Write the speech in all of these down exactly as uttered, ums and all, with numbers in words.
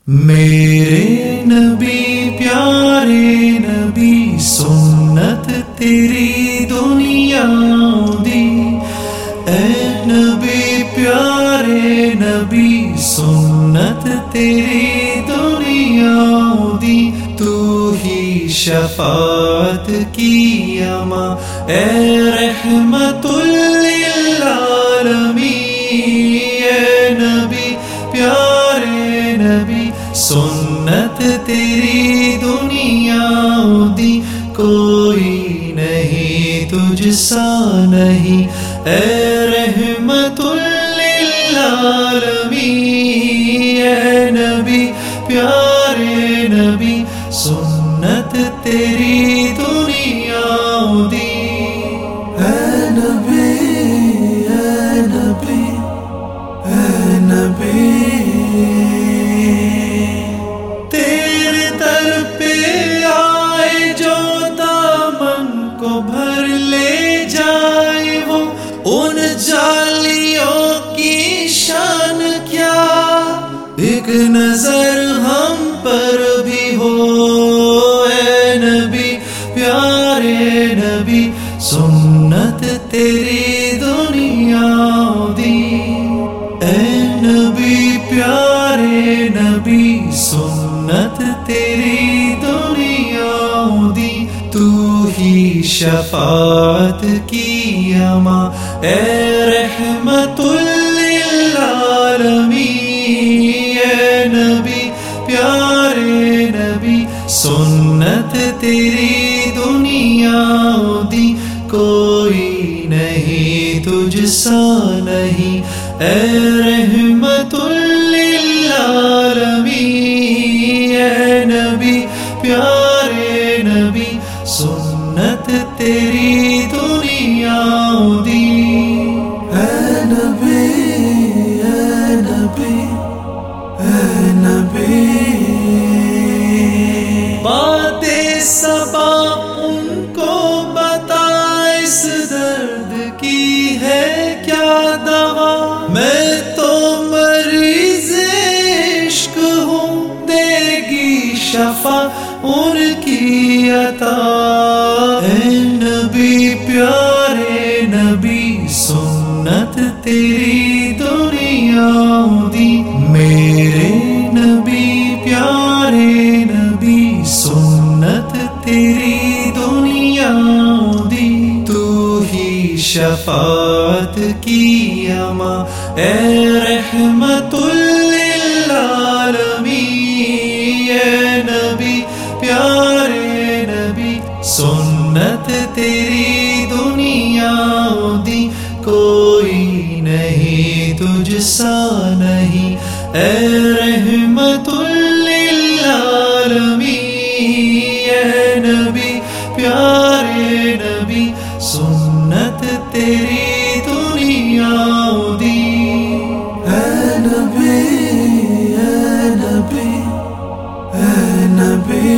میرے نبی پیارے نبی سنت تیری دنیا دی، اے نبی پیارے نبی سنت تیری دنیا دی، تو ہی شفاعت کی اماں اے رحمت للعالمین، اے نبی پیارے نبی سنت تیری دنیا دی، کوئی نہیں تجھ سا نہیں اے رحمت للعالمین، اے نبی پیارے نبی سنت تیری دنیا دی، اے نبی اے نبی اے نبی، تیرے در پہ آئے جو دامن کو بھر لے جائے، وہ ان جالیوں کی شان کیا، ایک نظر ہم پر بھی ہو اے نبی پیارے نبی سنت تیری دنیا دی، اے نبی پیارے نبی سنت تیری دنیا دی، تو ہی شفاعت کی اماں اے رحمت للعالمین، اے نبی پیارے نبی سنت تیری دنیا دی، کوئی نہیں تجھ سا نہیں اے رحمت للعالمین، اے نبی پیارے نبی سنت تیری دنیا دی، اے نبی اے نبی اے نبی، باتیں صبا ان کو بتا اس درد کی ہے کیا دوا، میں تو مریض عشق ہوں، دے گی شفا ان کی عطا، اے نبی پیارے نبی سنت تیری دنیا دی، میرے نبی پیارے نبی سنت تیری دنیا دی، تو ہی شفاعت کی اماں اے رحمت للعالمین، اے نبی پیارے نبی سنت تیری دنیا دی، کوئی نہیں تجھ سا نہیں اے رحمت للعالمین، اے نبی پیارے نبی سنت تیری دنیا دی، اے نبی اے نبی اے نبی،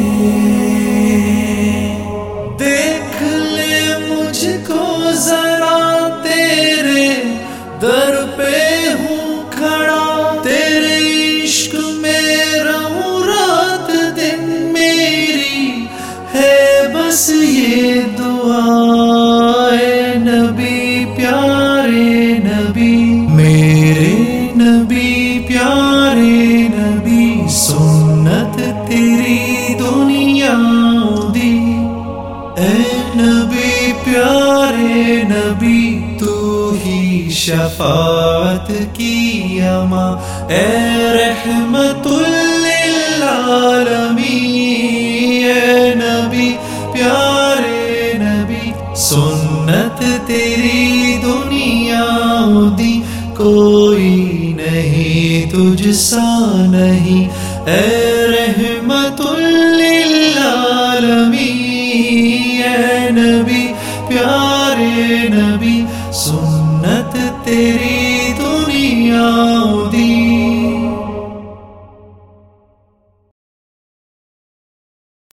دیکھ لے مجھ کو ذرا تیرے در پہ ہوں کھڑا، تیرے عشق میں رہوں رات دن، میری ہے بس یہ دعا، اے نبی پیارے نبی میرے نبی پیارے نبی سنت تیری دنیا دی، اے نبی پیارے نبی تو ہی شفاعت کی اماں اے رحمت للعالمین، اے نبی پیارے نبی سنت تیری دنیا دی، کوئی نہیں تجھ سا نہیں اے رحمت للعالمین، اے نبی پیارے نبی سنت تیری دنیا دی۔